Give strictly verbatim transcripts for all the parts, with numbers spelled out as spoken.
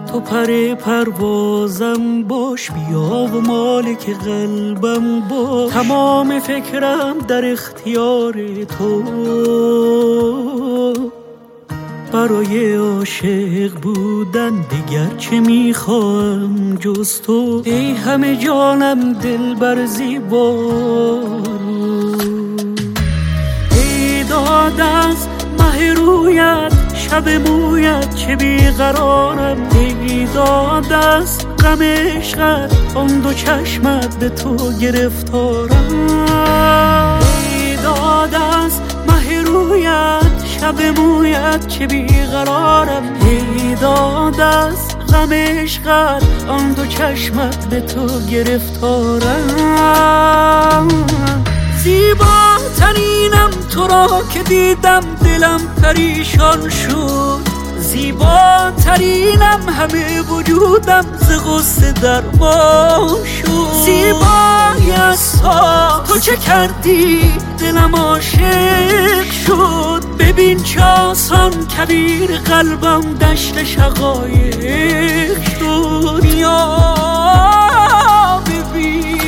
تو پر پروازم باش، بیا و مالک قلبم باش. تمام فکرم در اختیار تو، برای عاشق بودن دیگر چه میخواهم جز تو. ای همه جانم دلبر زیبا، ای داد از مه رویت شب مویت چه بیقرارم. ای داد از غم عشقت آن دو چشمت به تو گرفتارم. ای داد از مه رویت شب مویت چه بیقرارم. ای داد از غم عشقت آن دو چشمت به تو گرفتارم. زیباترینم تو را که دیدم دلم پریشان شد. زیباترینم همه وجودم ز غصه درمان شد. زیبای از تو چه کردی دلم عاشق شد. ببین چه آسان کبیر قلبم دشت شقایق شد. یا ببین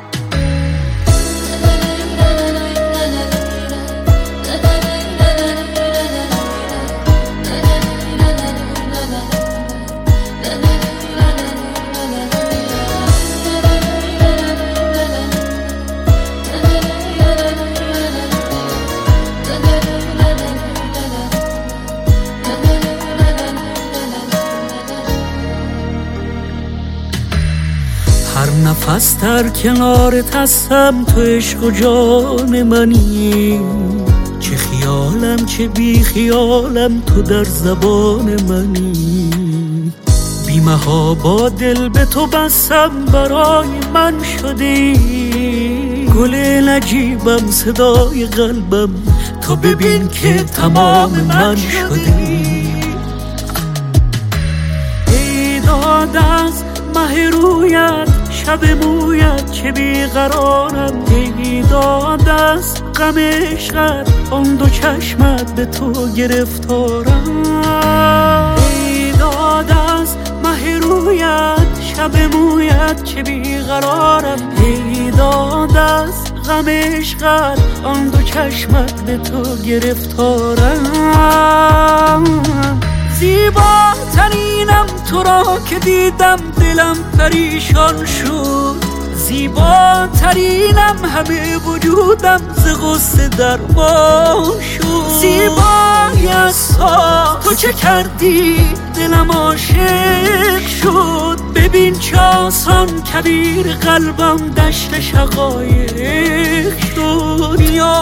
هر نفس در کنارت هستم، تو عشق و جان منی. چه خیالم چه بی خیالم تو در زبان منی. بی محابا دل به تو بستم برای من شدی. گل نجیبم صدای قلبم تو ببین که تمام من شدی. ای داد از مه رویت شب مویت چه بیقرارم. ای داد از غم عشقت آن دو چشمت به تو گرفتارم. ای داد از مه رویت شب مویت چه بیقرارم. ای داد از غم عشقت آن دو چشمت به تو گرفتارم. زیباترینم تو را که دیدم دلم پریشان شد. زیباترینم همه وجودم ز غصه درمان شد. زیبای از تو چه کردی دلم عاشق شد. ببین چه آسان کبیر قلبم دشت شقایق شد. یا